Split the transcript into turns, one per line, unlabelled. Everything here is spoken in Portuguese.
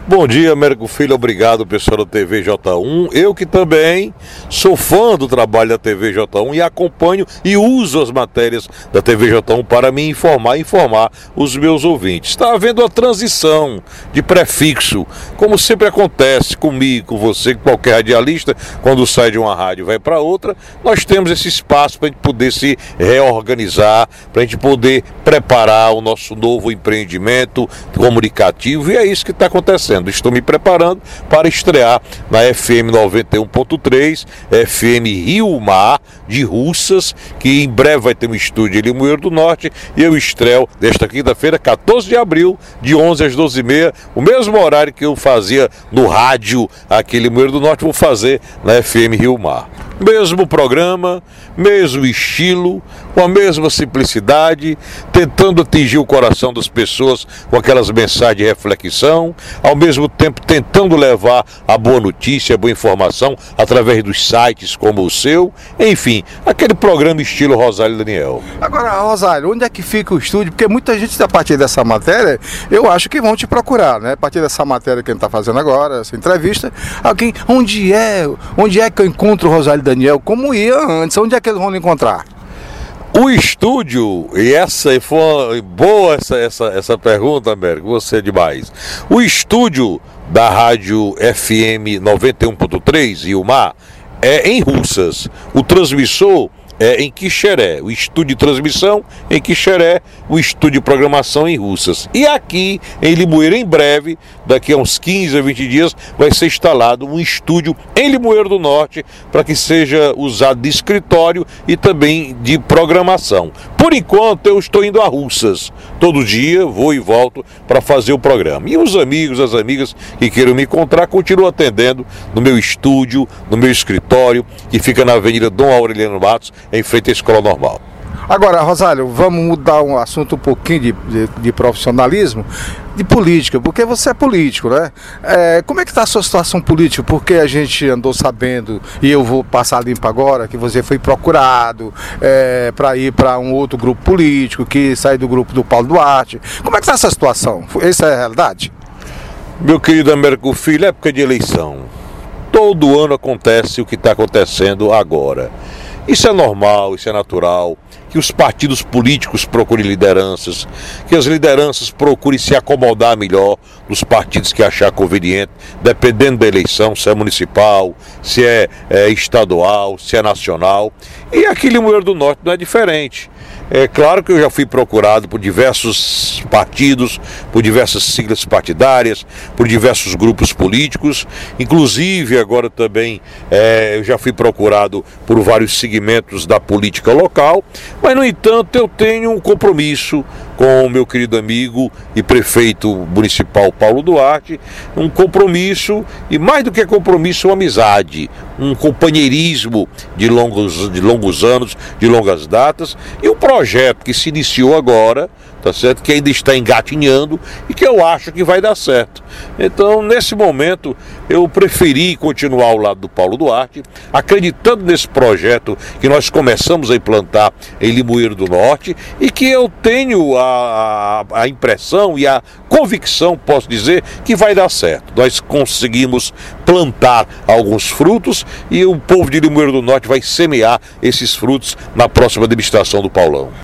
Bom dia, Américo Filho, obrigado, pessoal da TV J1. Eu que também sou fã do trabalho da TV J1 e acompanho e uso as matérias da TV J1 para me informar e informar os meus ouvintes. Está havendo a transição de prefixo, como sempre acontece comigo, com você, com qualquer radialista, quando sai de uma rádio e vai para outra, nós temos esse espaço para a gente poder se reorganizar, para a gente poder preparar o nosso novo empreendimento comunicativo, e é isso que está acontecendo. Estou me preparando para estrear na FM 91.3, FM Rio Mar de Russas, que em breve vai ter um estúdio em Limoeiro do Norte, e eu estreio desta quinta-feira, 14 de abril, de 11 às 12h30, o mesmo horário que eu fazia no rádio aqui em Limoeiro do Norte, vou fazer na FM Rio Mar. Mesmo programa, mesmo estilo, com a mesma simplicidade, tentando atingir o coração das pessoas com aquelas mensagens de reflexão, ao mesmo tempo tentando levar a boa notícia, a boa informação através dos sites como o seu, enfim, aquele programa estilo Rosário Daniel.
Agora, Rosário, onde é que fica o estúdio? Porque muita gente, a partir dessa matéria, eu acho que vão te procurar, né? A partir dessa matéria que a gente está fazendo agora, essa entrevista, alguém, onde é que eu encontro o Rosário Daniel? Como ia antes? Onde é que eles vão encontrar?
O estúdio, e essa foi boa essa pergunta, Américo, você é demais. O estúdio da rádio FM 91.3 Rio Mar é em Russas. O transmissor é em Quixeré, o estúdio de transmissão em Quixeré, o estúdio de programação em Russas. E aqui em Limoeiro, em breve, daqui a uns 15 a 20 dias, vai ser instalado um estúdio em Limoeiro do Norte para que seja usado de escritório e também de programação. Por enquanto eu estou indo a Russas, todo dia vou e volto para fazer o programa. E os amigos, as amigas que queiram me encontrar, continuam atendendo no meu estúdio, no meu escritório, que fica na Avenida Dom Aureliano Matos, em frente à Escola Normal.
Agora, Rosário, vamos mudar um assunto um pouquinho de profissionalismo, de política, porque você é político, né? Como é que está a sua situação política? Porque a gente andou sabendo, e eu vou passar limpo agora, que você foi procurado para ir para um outro grupo político, que saiu do grupo do Paulo Duarte. Como é que está essa situação? Essa é a realidade?
Meu querido Américo Filho, é época de eleição. Todo ano acontece o que está acontecendo agora. Isso é normal, isso é natural, que os partidos políticos procurem lideranças, que as lideranças procurem se acomodar melhor nos partidos que achar conveniente, dependendo da eleição, se é municipal, se é estadual, se é nacional. E aqui em Limoeiro do Norte não é diferente. É claro que eu já fui procurado por diversos partidos, por diversas siglas partidárias, por diversos grupos políticos, inclusive agora também eu já fui procurado por vários segmentos da política local, mas no entanto eu tenho um compromisso com o meu querido amigo e prefeito municipal Paulo Duarte, um compromisso, e mais do que compromisso, uma amizade, um companheirismo de longos anos, de longas datas, e um projeto que se iniciou agora, tá certo? Que ainda está engatinhando e que eu acho que vai dar certo. Então, nesse momento, eu preferi continuar ao lado do Paulo Duarte, acreditando nesse projeto que nós começamos a implantar em Limoeiro do Norte e que eu tenho a impressão e a convicção, posso dizer, que vai dar certo. Nós conseguimos plantar alguns frutos e o povo de Limoeiro do Norte vai semear esses frutos na próxima administração do Paulão.